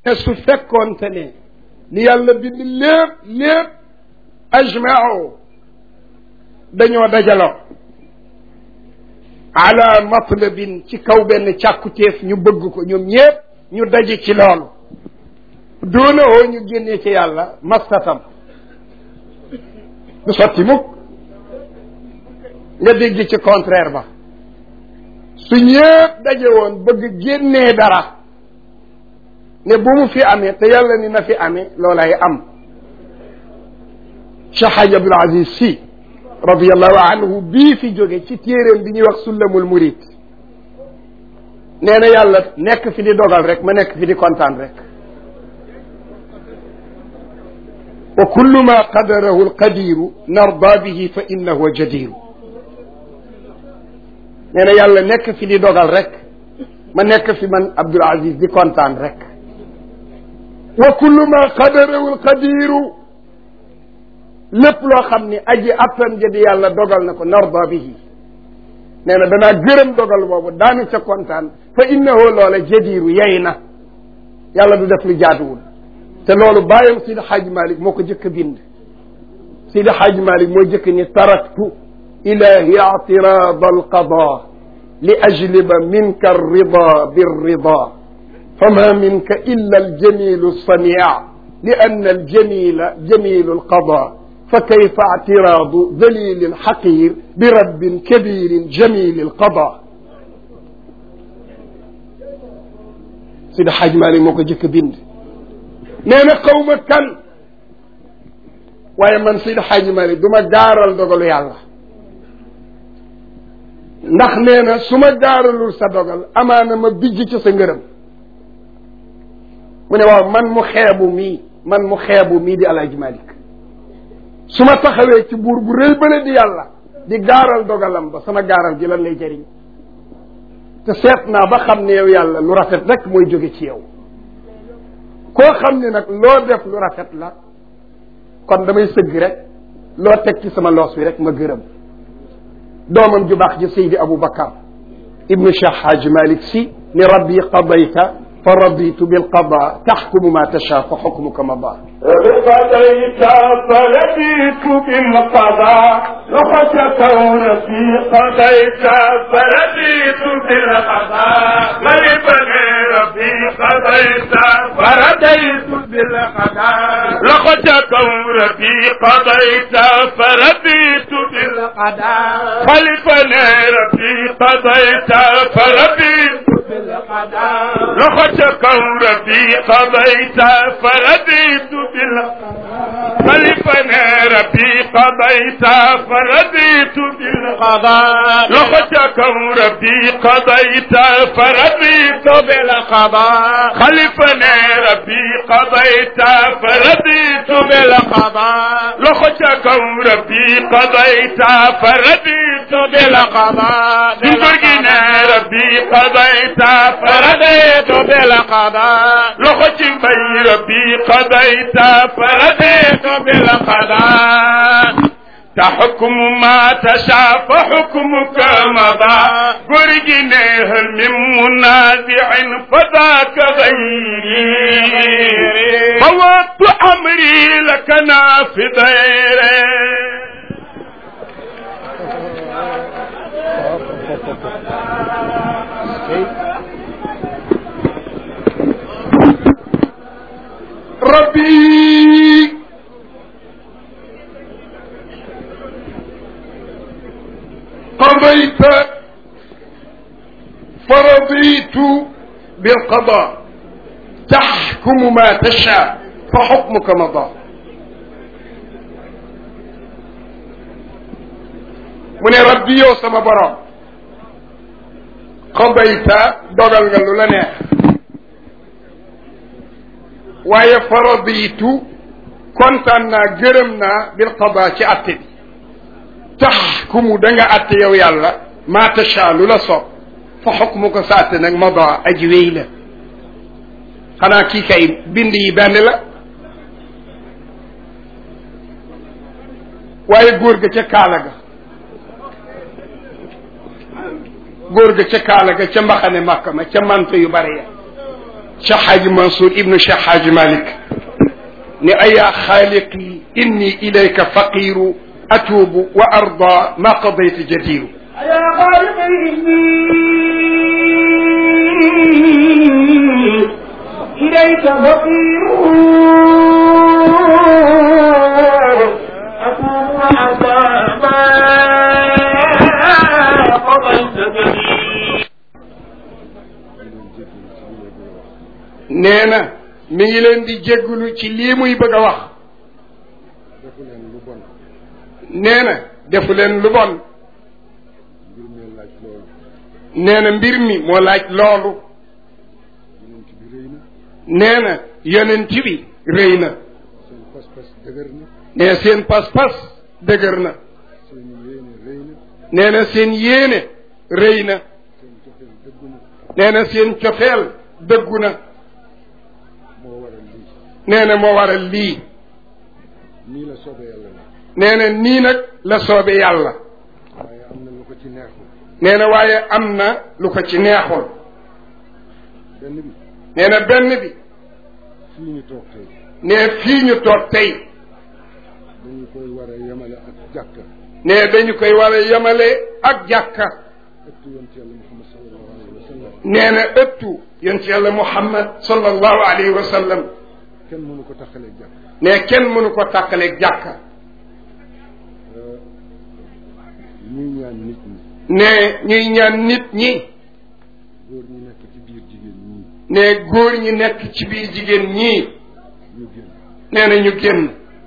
ne su fekkoonte ne li yàlla bind lépp ajmao dañoo dajaloo ala matlabin ci kaw benn càkkutéef ñu bëgg ko ñoom ñépp ñu daje ci loolu doona woo ñu génnee ci yàlla mastatam du sotti mukk nga dégg ci contraire ba su ñépp daje woon bëgg génnee dara ne bu mu fi amee te yàlla ni na fi amee loolay am Cheikh Hadj Abdoul Aziz Sy radiyallahu anhu bii fi jóge ci téeréem bi ñuy wax Sullamul Murid nee na yàlla nekk fi di dogal rek ma nekk fi di kontaan rek wa kullu ma qadarahu alqadiru narda bihi fa innahu jadiru nee na yàlla nekk fi di dogal rek ma nekk fi man Abdoul Aziz di kontaan rek wa kullu ma qadarahu alqadiru lépp loo xam ni aji attan ja di yàlla dogal na ko narda bihi nee na danaa gërëm dogal boobu daanu ca kontaan fa innahu loola jadiru yey na yàlla du def lu jaaduwul te loolu bàyyam Seydi Hadj Malick moo ko jëkk a bind Seydi Hadj Malick moo jëkk ni taraktu ilahi i'tirada alqada li ajliba minka arrida birrida fama minka illa aljamilu alsania li anna aljamila jamilu alqada fa kayfa i'tiradu dalil alxaqir bi rabbin kabirin jamil alqada Seydi Hadj Malick moo ko jëkk a bind nee na xaw ma kan waaye man Seydi Hadj Malick du ma gaaral dogalu yàlla ndax nee na su ma gaaralul sa dogal amaana ma bijj ci sa ngërëm mu ne waaw man mu xeebu mii di Alaaji Malick su ma taxawee ci buur bu rëy bële di yàlla di gaaral dogalam ba sama gaaral gi lan lay jëriñ te seet naa ba xam ne yow yàlla lu rafet rek mooy jóge ci yow koo xam ne nag loo def lu rafet la kon damay sëgg rek loo teg ci sama loos wi rek ma gërëm doomam ju baax ji Seydi Aboubacar ibnu Cheikh Hadj Malick Sy ni rabbi qadayta fa raditu bilqada taxkumu ma tasha fa xukmuka mada قضيت فرضيت بالقضاء لقد كون في قضيت فرضيت بالقضاء غلبني ربي قضيت فرضيت بالقضاء لقد كون في قضيت فرضيت بالقضاء غلبني ربي قضيت فرضيت بالقضاء لقد كون في قضيت فرضيت خلفنا ربي قضيت فرضيت بالقضاء لخجكم ربي قضيت فرضيت بالقضاء خلفنا ربي قضيت فرضيت بالقضاء لخجكم ربي قضيت فرضيت بالقضاء لخجنا ربي قضيت فرضيت بالقضاء لخجنا ربي قضيت فرضيت بالقضاء تحكم ما تشاء فحكمك مضى قرجنيه من منازع فذاك غيري فوضت أمري لك نافذ ربي قضيت فرضيت بالقضاء تحكم ما تشاء فحكمك مضى من ربي yow sama borom qadayta dogal nga lu la neex waaye faraditu kontaan naa gërëm naa bil qada ci atte bi taxkumu da nga atte yow yàlla maa tasha lu la soob fa xukmu ko sa atte nag mada aji wéy la xanaa kii kay bind yi benn la waaye góor ga ca kaala ga góor ga ca kaala ga ca mbaxane màkk ma ca manto yu bari ya Cheikh Hadji Mansour ibnu Cheikh Hadji Malick ni ayaa xaaliqi inni ilayka faqiru atuubu wa arda ma qadaytu jadiru ayaa xaaliqi inni ilayka faqiru atuubu wa arda ma qadaytu jadiru nee na mi ngi leen di jéggulu ci lii muy bëgg a wax nee na defu leen lu bon nee na mbir mi moo laaj loolu nee na yonent bi rëy na nee seen pas-pas dëgër na nee na seen yéene rëy na nee na seen cofeel dëggu na nee na moo waral lii nii la soobee yàlla la nee na nii nag la soobee yàlla waaye am na lu ko ci neexul nee na waaye am na lu ko ci neexul benn bi nee na benn bi fii ñu toog tey nee fii ñu toog tey dañu koy war a yemale ak jàkka nee dañu koy war a yemale ak jàkka ëttu yonent yàlla Muhammad sallallahu alayhi wa sallam nee na ëttu yonent yàlla Muhammad sallallahu alayhi wa sallam kenn mënu ko taxaleeg jàkka nee kenn mënu ko tàkkaleeg jàkka ñuy ñaan nit ñi nee ñuy ñaan nit ñi góor ñi nekk ci biir jigéen ñi nee góor ñi nekk ci biir jigéen ñii ñu génn nee na ñu génn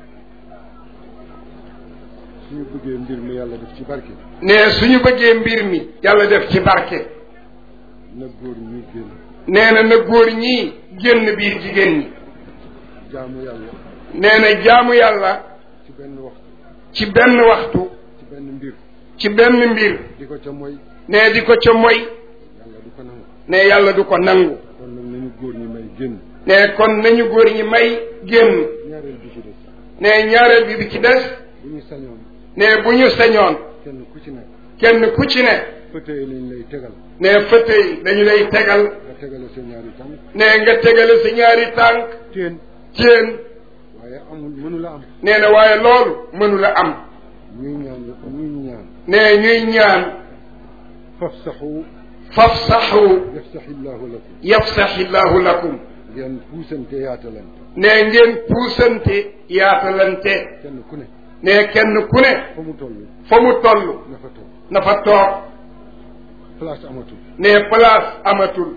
suñu bëggee mbir mi yàlla def ci barke nee suñu bëggee mbir mi yàlla def ci barke na góor ñi génn nee na góor ñii génn biir jigéen ñi jaamu yàlla nee na jaamu yàlla ci benn waxtu ci benn waxtu ci benn mbir ci benn mbir di ko ca moy nee di ko ca moy yàlla du ko nangu nee yàlla du ko nangu kon nag nañu góor ñi may génn nee kon nañu góor ñi may génn ñaareel bi ci des nee ñaareel bi ci des bu ñu sañoon nee bu ñu sañoon kenn ku ci nekk kenn ku ci ne fauteuil lañ lay tegal nee fauteuil dañu lay tegal nga tegale sa ñaari tànk nee nga tegale sa ñaari tànk teen jéen waaye amul mënu la am nee na waaye loolu mënu la am ñuy ñaan nee ñuy ñaan fafsaxu fafsaxu yafsaxillahu lakum yafsaxillahu lakum ngeen puusante yaatalante nee ngeen puusante yaatalante kenn ku ne nee kenn ku ne fa mu toll fa mu toll na fa toog na fa toog place amatul nee place amatul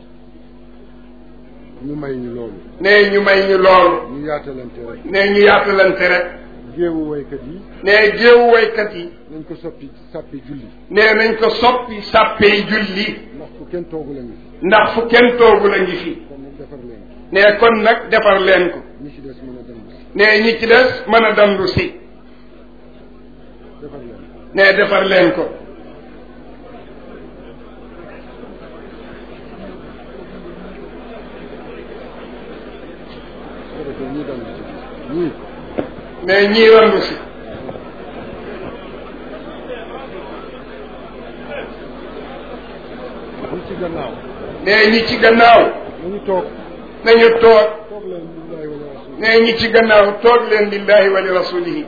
ñu may ñu loolu nee ñu may ñu loolu ñu yaatalante rek nee ñu yaatalante rek géewu waykat yi nee géewu waykat yi nañ ko sàppi julli nee nañ ko soppi sàppey julli ndax fu kenn toogu la ngi fi ndax fu kenn toogu la ngi fi kon nag defar leen ko nee kon nag defar leen ko ñi ci des mën a dandu si nee ñi ci des mën a dandu si defar leen ko nee defar leen ko su ko defee ñii dandu si ñii nee ñii randu si ñi ci gannaaw nee ñi ci gannaaw nañu toog nañu toog toog leen lillahi wa rasul nee ñi ci gannaaw toog leen lillahi wa li rasulihi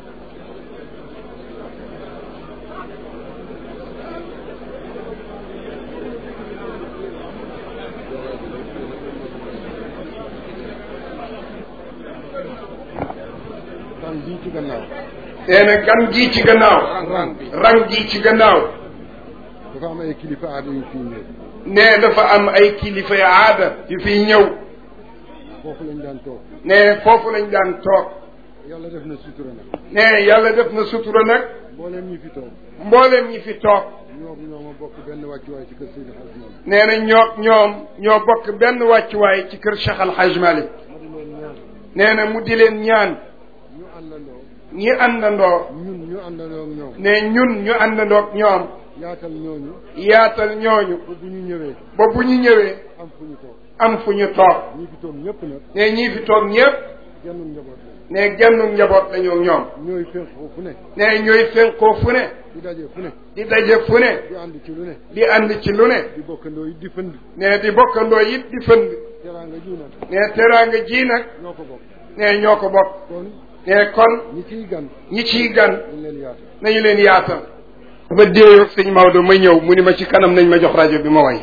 tan bii ci gannaaw nee na gan gii ci gannaaw rang gii ci gannaaw dafa am ay kilifa aada yu fii ñëw nee dafa am ay kilifa aada yu fiy ñëw foofu lañ daan toog nee foofu lañ daan toog yàlla def na sutura nag nee yàlla def na sutura nag mbooleem ñi fi toog mbooleem ñi fi toog ñoo ma bokk benn wàccuwaay ci kër Seydi Hadj Malick nee na ñoo bokk benn wàccuwaay ci kër Cheikh Al Hadj Malick ma di leen ñaan nee na mu di leen ñaan ñu àndandoo ñi àndandoo ñu àndandoo ak ñoom ne ñun ñu àndandoo ak ñoom yaatal ñooñu yaatal ñooñu ba bu ñu ñëwee ba bu ñu ñëwee am fu ñu toog am fu ñu toog ñi fi toog ñëpp nag ne ñii fi toog ñëpp genn njaboot la ne gennu njaboot lañu ñoom ñooy fénqoo fu ne ne ñooy fenkoo fu ne di daje fu ne di daje fu ne di ànd ci lu ne di ànd ci lu ne di bokkandoo yi di fënd ne di bokkandoo it di fënd teraanga ji nag. ne teraanga ji nag. ñoo ko bokk. ne ñoo ko bokk. kon. ne kon. ñi ciy gan. ñi ciy gan. nañ leen yaatal. nañu leen yaatal. dafa déeyoo sëñ Maodo ma ñëw mu ni ma ci kanam nañ ma jox rajo bi ma way.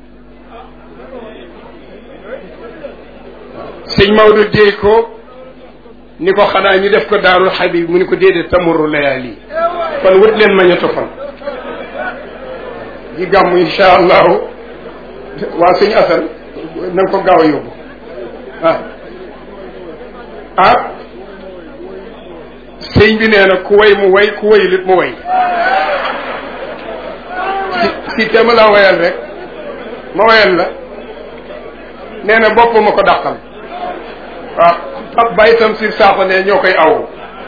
sëñ Maodo déey ko ni ko xanaa ñu def ko Daarul Habib mu ni ko déedéet tamurru layaali kon wut leen ma ñetti fan. di gàmm incha allahu waa sëñ Assane na nga ko gaaw a yóbbu sëñ bi nee na ku way mu way ku wayulit mu way si te ma laa wayal rek ma wayal la nee na bopp ma ko dàqal waaw ab bayitam si saako ne ñoo koy aw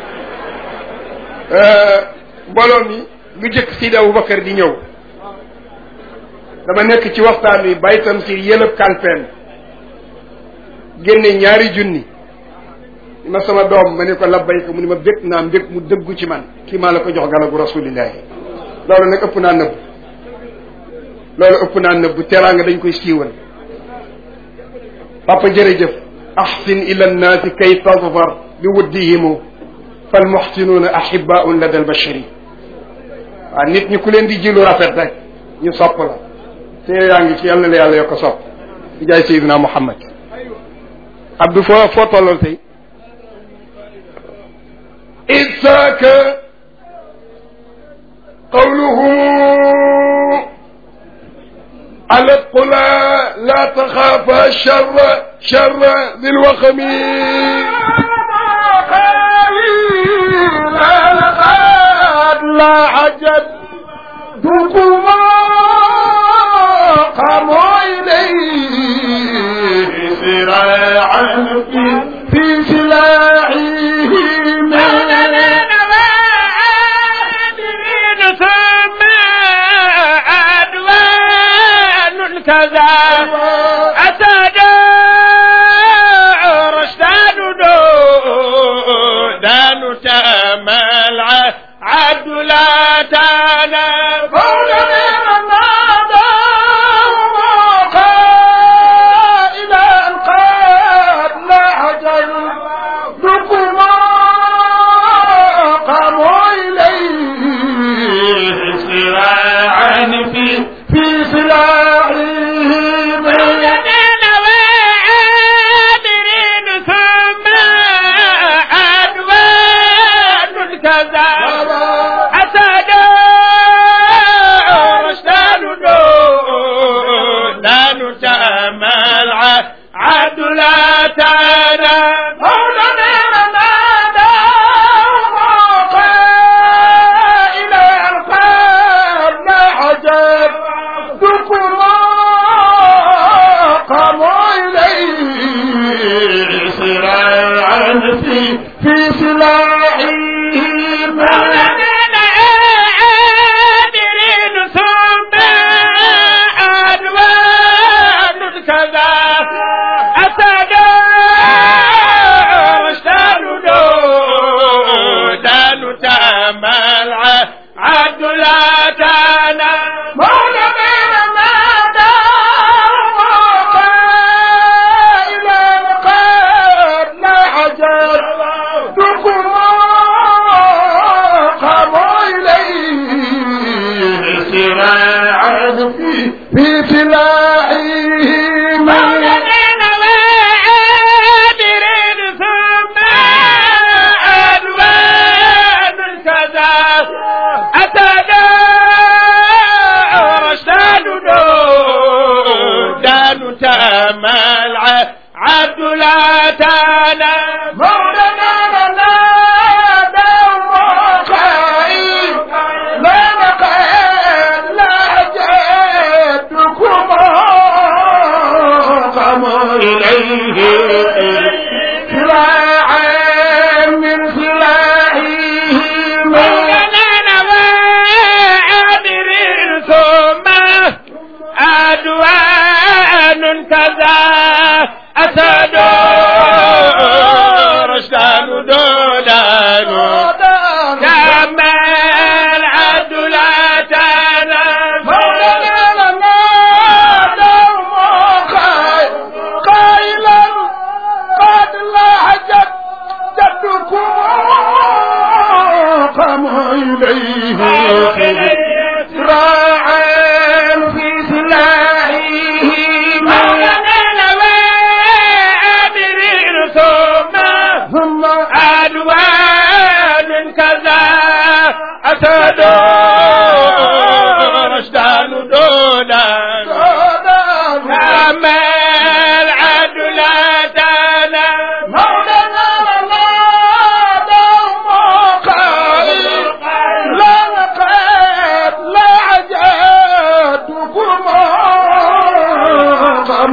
mbooloo mi lu jëkk Sidi Aboubacar di ñëw dama nekk ci waxtaan wi bayitam si yëlëb kalpeen génne ñaari junni ni ma sama doom ma ne ko labbayka mu ni ma bég naa mbég mu dëggu ci man kii maa la ko jox galagu rasulillahi loolu nag ëpp naa nëbb loolu ëpp naa nëbb teraanga dañ koy siiwal papa jërëjëf ahsin ila nnaasi kay tadfar bi wuddihimu fal muhsinuuna ahibaun lada albashari waaw nit ñi ku leen di jilu rafet rek ñu sopp la te yaa ngi ci yàlla na la yàlla yokk sopp di jaay Seydina Muhammad Abdou foo tollool tey إذاك قولهم على الطلا لا تخاف شر ذي الوخم لا عجب دكما قاموا إليه سراعا في سلاحهم كذا أسد رشدان دان تامل عبد لا تانا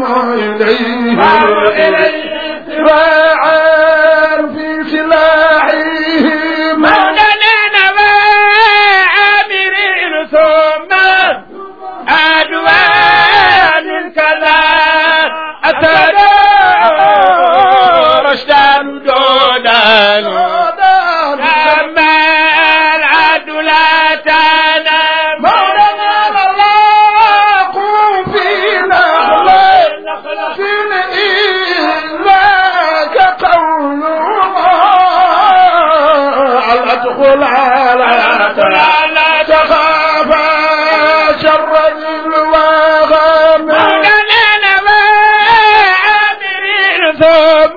إليه سواعا في سلاحه مولانا نبا عامر ثم أدوان كذا أتى رشدان دودان أما العدل تانا مولانا الله قوم فينا فينا إلاك قوله الأدخل على تخاف شر الوغم مولانا نبا عامر ثم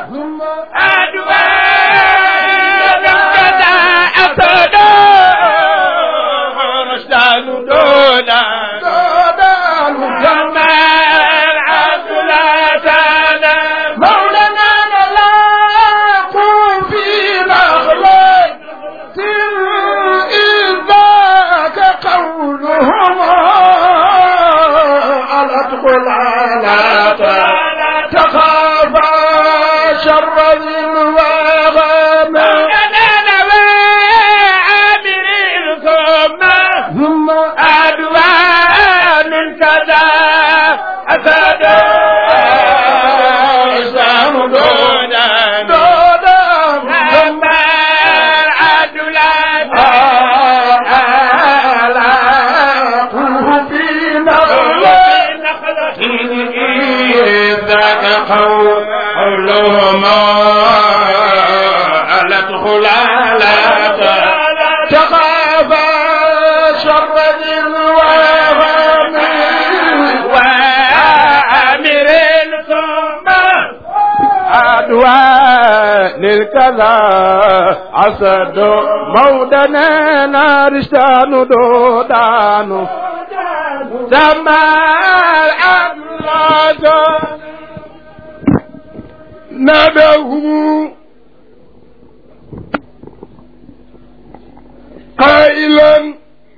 أدوان كذا أتى رشدان دودان كما العدل تانا مولانا نلاقوا في نخلة إذاك قولهم الأدخل على تخاف شر الوغم مولانا نبا عامر ثم أدوان كذا أسد إسلام دودان أما العدل ألاقوه في نخلة ذاك قولهم ألا تدخل على تخاف شر الوغم وآمر ثم أدوان الكذا عسد مودنا نارشتان دودان سما الأبلاد نبه قائلا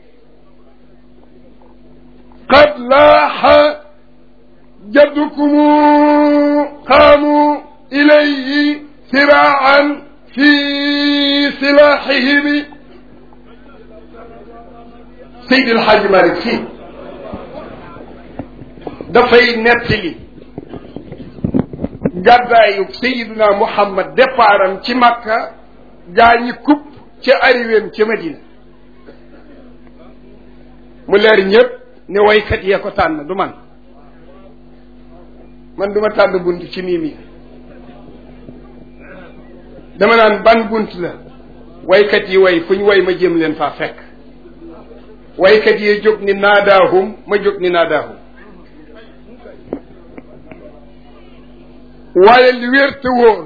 قد لاح جدكم قاموا إليه سراعا في سلاحهم سيد الحاج مالك فيه dafay nettali gàddaayu Seydina Muhammad départam ci Makka gaañi kupp ca arrivéem ca Madina mu leer ñëpp ne waykat yee ko tànn du man duma tànn bunt ci mii mi dama naan ban bunt la waykat yi way fu ñu way ma jëm leen faa fekk waykat yee jóg ni naadaahum ma jóg ni naadaahum waaye li wér te wóor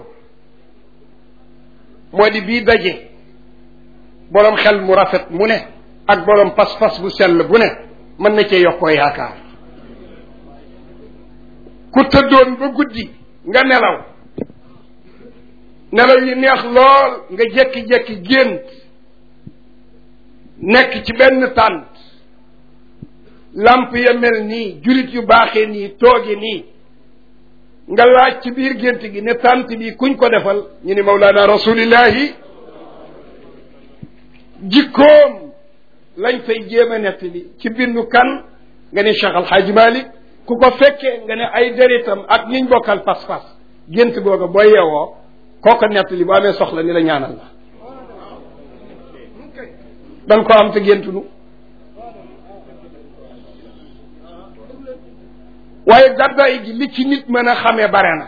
moo di bii daje boroom xel mu rafet mu ne ak boroom pas-pas bu sell bu ne mën na cee yokkoo yaakaar ku tëddoon ba guddi nga nelaw yi neex lool nga jekki-jekki gént nekk ci benn tànt lamp ya mel nii julit yu baaxee nii tooge nii nga laaj ci biir gént gi ne tànt bi kuñ ko defal ñu ni Mawlana Rasulillahi jikkoom lañ fay jéem a nettali ci bindu kan nga ne Cheikh Al Hadj Malick ku ko fekkee nga ne ay deritam ak ñiñ bokkal pas-pas gént googa boo yeewoo kooko nettali bu amee soxla ni la ñaanal la dan ko am te géntunu waaye gàddaay gi li ci nit mën a xamee bare na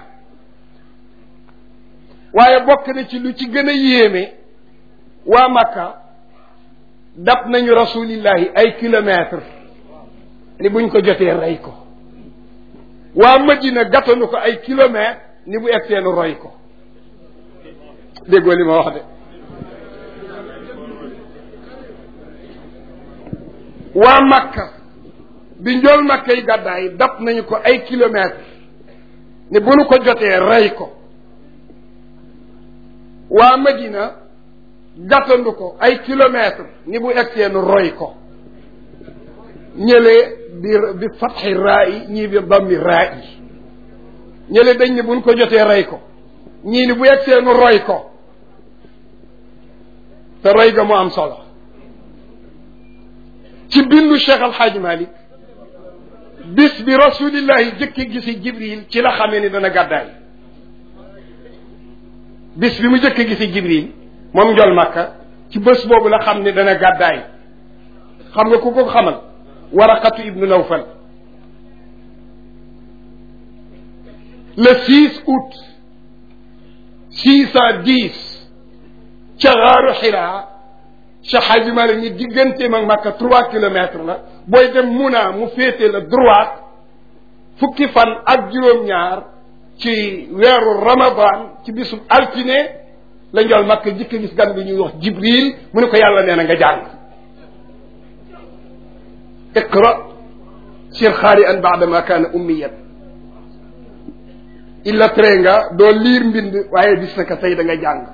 waaye bokk na ci lu ci gën a yéeme waa Makka dab nañu rasulillahi ay kilomètres ni buñ ko jotee rey ko waa Madina gàttanu ko ay kilomètres ni bu egseenu roy ko déggoo li ma wax de waa Makka bi njool Makka yi gàddaay dab nañu ko ay kilomètres ni bu nu ko jotee rey ko waa Madina gàttandu ko ay kilomètres ni bu egseenu roy ko ñëlee bi fatxi raa yi ñii bi dammi raa yi ñële dañ ne buñ ko jotee rey ko ñii ni bu yegsee nu roy ko te roy ga mu am solo ci bindu Cheikh Al Hadj Malick bis bi rasulillahi jëkki gisi Jibril ci la xamee ni dana gàddaay bis bi mu jëkki gisi Jibril moom njol Makka ci bés boobu la xam ne dana gàddaay xam nga ku ko xamal Waraqatu ibnu Nawfal le 6 août 610 ca xaaru Xiraa Cheikh Hadji Malick ni digganteem ak Makka 3 kilomètres la booy dem Muna mu féete la droite fukki fan ak juróom-ñaar ci weeru Ramadan ci bisub altine la njol Makka jëkk gis gan bi ñuy wax Jibril mu ne ko yàlla nee na nga jàng iqra sir xaari'an ba'da ma kaana ummiyan illa tere nga doo liir mbind waaye bis naka tey da nga jàng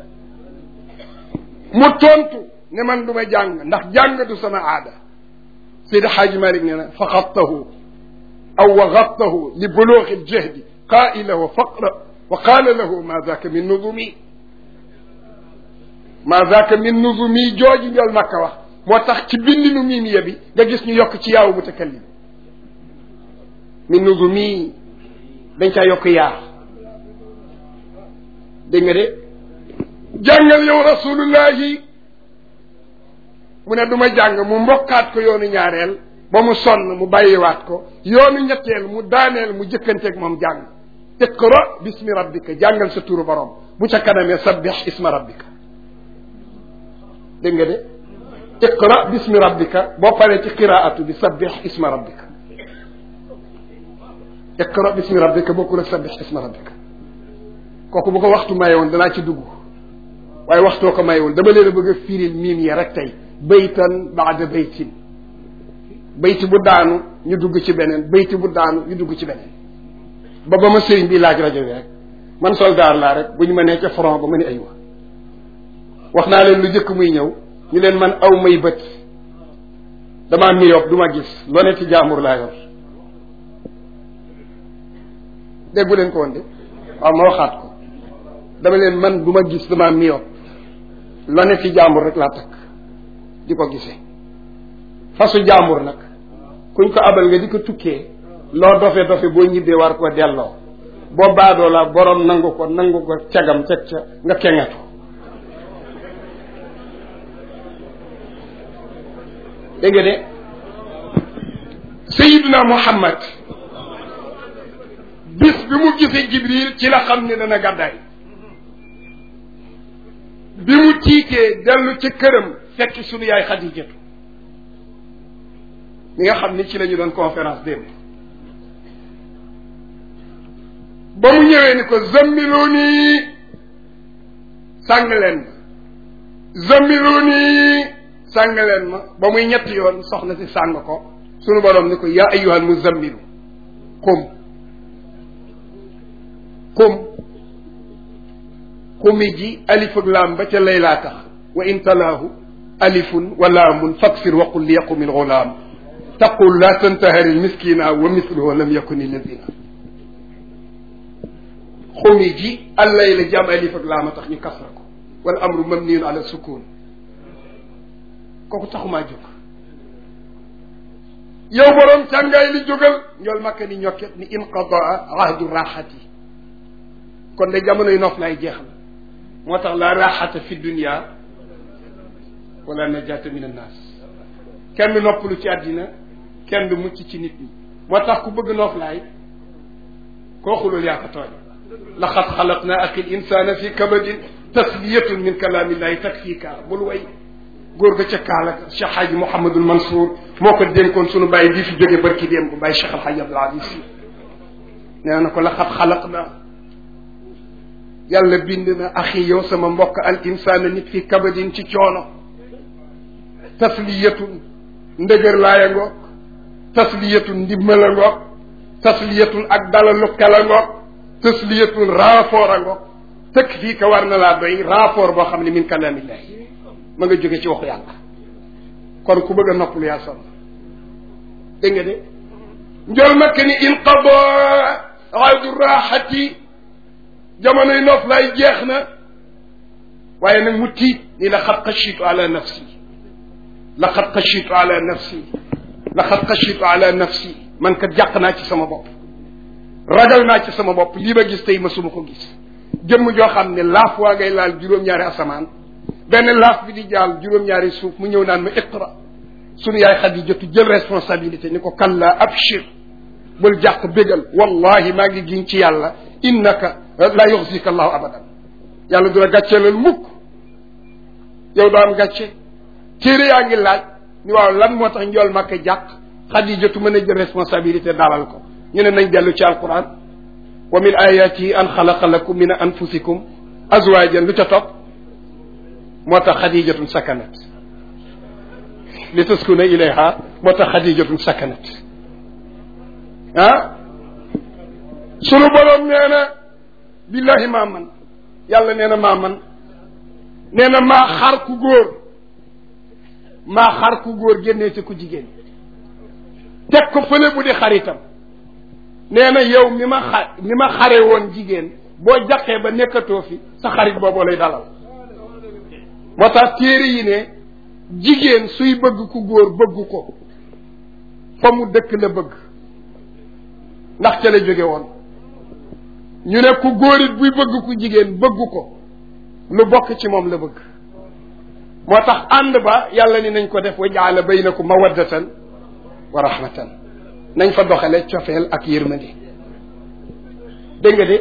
mu tontu ne man du ma jàng ndax jàng du sama aada Seydi Xaaji Malik nee na fa xattahu aw wa xattahu li buluuxi ljahdi qaa'ilahu faqra wa qaala lahu ma zaaka min nuzumi ma zaaka min nuzumi jooji njol Makka wax moo tax ci bindinu miimiya bi nga gis ñu yokk ci yaaw mutakallim min nuzumi dañ caa yokk yaa dégg nga de jàngal yow rasulullahi mu ne du ma jàng mu mbokkaat ko yoonu ñaareel ba mu sonn mu bàyyiwaat ko yoonu ñetteel mu daaneel mu jëkkanteeg moom jàng iqra bismi rabbika jàngal sa turu borom bu ca kanamee sabbih isma rabbika dégg nga de iqra bismi rabbika boo paree ci qiraatu bi sabbih isma rabbika iqra bismi rabbika bokkul ak sabbih isma rabbika kooku bu ko waxtu mayewoon danaa ci dugg waaye waxtoo ko mayewoon dama leen a bëgg a firil miim yi rek tey baytan baada baytin bayti bu daanu ñu dugg ci beneen bayti bu daanu ñu dugg ci beneen ba ma sëriñ bi laaj rajo bi rek man soldaar laa rek bu ñu ma nee ca front ba ma ni aywa wax naa leen lu jëkk muy ñëw ñu leen man aw may bët damaa miyop du ma gis loo ne ci jaambur laa yor déggu leen ko woon de waaw ma waxaat ko dama leen man du ma gis damaa miyop loo ne ci jaambur rek laa takk di ko gisee fasu jaambur nag kuñ ko abal nga di ko tukkee loo dofe dofe boo ñibbee war ko delloo boo baadoo la borom nangu ko cagam teg ca nga kengetu dégg nga de Sayyiduna Muhammad bis bi mu gisee Jibril ci la xam ne dana gàddaay bi mu tiitee dellu ci këram fekk sunu yaay Xadijatu mi nga xam ni ci la ñu doon conférence démb ba mu ñëwee ni ko zammiluni sàng leen ma zammiluni sàng leen ma ba muy ñetti yoon soxna si sàng ko sunu borom ni ko yaa ayyuhal muzammilu xumi ji alif ak laam ba ca laylaa tax wa in talaahu alifun wa laamun faksir waqul li yaqumil gulaam taqul la tantahari miskina wa misluhu lam yakun lazina xumi ji allay la jam alif ak laama tax ñu kasra ko wal amru mabniyun ala sukun kooku taxumaa jóg yow borom càngaay li jógal ñool makka ni ñokket ni inqadaa ahdu raxati kon de jamonoy nof laay jeex na moo tax la raxata fi dunia wala najata min annas kenn noppalu ci àddina kenn du mucc ci nit ñi moo tax ku bëgg noflaay koo xulul yaa ko tooñ laqad xalaqna axi l insana fi kabadin tasliyatun min kalaamillahi takfika bul way góor ga ca kaala Cheikh Hadji Mouhamadul Mansour moo ko dénkoon sunu bàyyi bii fi jóge barki démb bu bàyyi Cheikh Al Hadji Abdoul Aziz Sy nee na ko laqad xalaqna yàlla bind na axi yow sama mbokk al insana nit fi kabadin ci coono tasliyatun ndëgër laaya ngoog tasliyatun ndimbala ngoog tasliyatun ak dalalu kala ngoog tasliyatun rapport a ngoog tëkk fii ka war na laa doy rapport boo xam ne min kalaamillahi ma nga jóge ci waxu yàlla kon ku bëgg a noppalu yaa sonn dégg nga de njol makk ni inqada xaydu raaxati jamonoy noof lay jeex na waaye nag mu tiit ni laqad xashitu ala nafsi laqad xashitu ala nafsi laqad xashitu ala nafsi man kat jàq naa ci sama bopp ragal naa ci sama bopp lii ma gis tey ma suma ko gis jëmm joo xam ne laaf waa ngay laal juróom-ñaari asamaan benn laaf bi di jaal juróom-ñaari suuf mu ñëw naan ma iqra sunu yaay Xadijatu jël responsabilité ni ko kalla abshir bul jàq bégal wallahi maa ngi giñ ci yàlla innaka la yuxzika allahu abadan yàlla du la gàcceelal mukk yow doo am gàcce téere yaa ngi laaj ni waaw lan moo tax njool Makka jàq Xadijatu mën a jël responsabilité dalal ko ñu ne nañ dellu ci alquran wa min ayatihi an xalaqa lakum min anfusikum azwajan lu ca topp moo tax Xadijatun sakanat li taskuna ilayha moo tax Xadijatun sakanat ah sunu borom nee na billahi maa man yàlla nee na maa man nee na maa xar ku góor génnee ci ku jigéen teg ko fële bu di xaritam nee na yow mi ma xare woon jigéen boo jaqee ba nekkatoo fi sa xarit booboo lay dalal moo tax téere yi ne jigéen suy bëgg ku góor bëgg ko fa mu dëkk la bëgg ndax ca la jóge woon ñu ne ku góor it buy bëgg ku jigéen bëgg ko lu bokk ci moom la bëgg moo tax ànd ba yàlla ni nañ ko def wa jaala baynakum mawaddatan wa rahmatan nañ fa doxale cofeel ak yërmande dégg nga de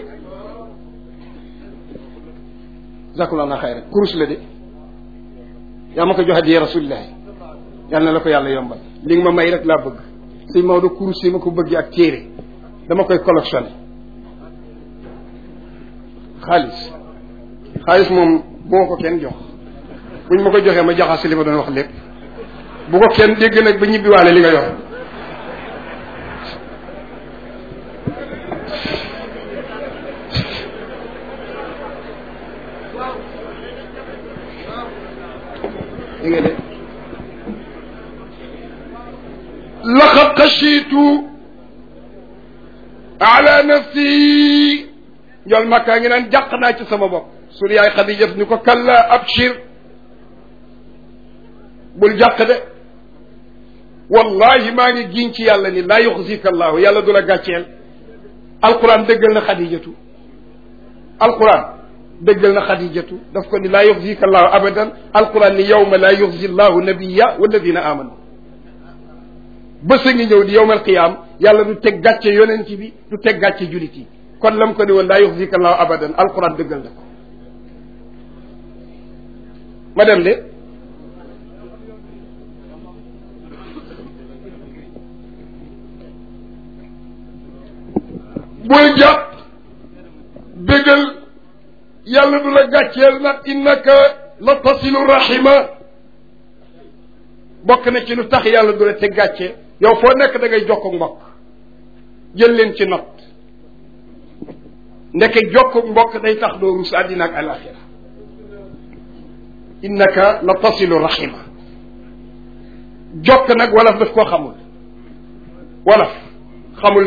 jazakallahu na xayran kurus la de yaa ma ko joxe di rasulillahi yàlla na la ko yàlla yombal li nga ma may rek laa bëgg si Maodo kurus yi ma ko bëgg ak téere dama koy collectionné xaalis moom bu ma ko kenn jox buñ ma ko joxee ma jaxase li ma doon wax lépp bu ko kenn dégg nag ba ñibbiwaale li nga yor li nga de laqad xashitu ala nafsi njol makkaa ngi naan jàq naa ci sama bopp sunu yaay Xadijat ni ko kalla abshir bul jàq de wallahi maa ngi giñ ci yàlla ni laa yuxzika allahu yàlla du la gàcceel alquran dëggal na Xadijatu alquran dëggal na Xadijatu daf ko ni laa yuxzika allahu abadan alquran ni yawma laa yuxzi allahu nabiya walladina amanu bés a ngi ñëw di yawmal qiyaam yàlla du teg gàcce yonent bi du teg gàcce julit yi kon lam ko ni woon laa yuxzika allahu abadan alquran dëggal na ko ma dem de bul jàpp bégal yàlla du la gàcceel nag innaka la tasilu rahima bokk na ci lu tax yàlla du la teg gàcce yow foo nekk da ngay jokk mbokk jël leen ci not ndeke jokk mbokk day tax doo rus àddina ak alaxira innaka la tasilu rahima jokk nag wolof daf koo xamul wolof xamul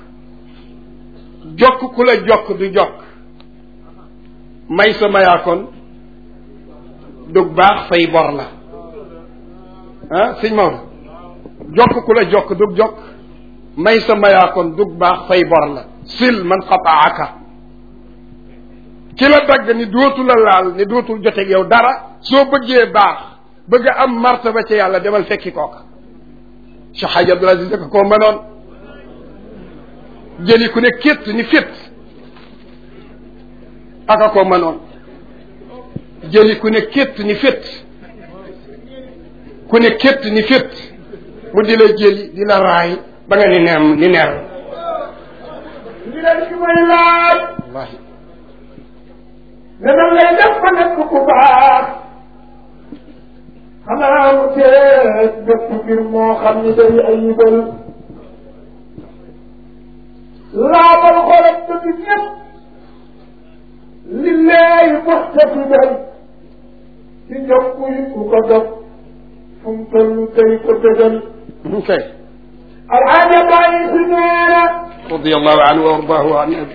jokk ku la jokk du jokk may sa mayaakoon dug baax fay bor la ah sëñ Maodo jokk ku la jokk dug jokk may sa mayaakoon dug baax fay bor la sil man qataaka ki la dagg ni dootu la laal ni dootul joteeg yow dara soo bëggee baax bëgg a am martaba ca yàlla demal fekki kooka Cheikh Hadj Abdoul Aziz ko koo mënoon jëli ku ne kétt ni fit aka ko mënoon jëli ku ne kétt ni fit ku ne kétt ni fit mu di la jëli di la raay ba nga ni neem ni neer li leen ci may laaj wallahi ne nan lay def ba nekk ku baax xanaa mu teet bépp mbir moo xam ni day ayibal laabal xolam dëgg ñëpp lillahi muxtasiban ci njokku yi ku ko dog fu mu toll tey ko dëgal kay alaaja bàyyi si neena radiyallahu anhu wa ardaahu an abi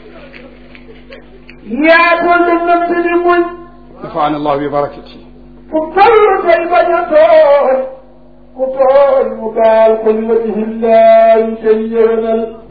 yaa tollu nëbb di muñ nafaana allah bi barakati ku toll tey bañ a tooñ ku tooñ mu baal ko li wajhi llahi tey yéwénal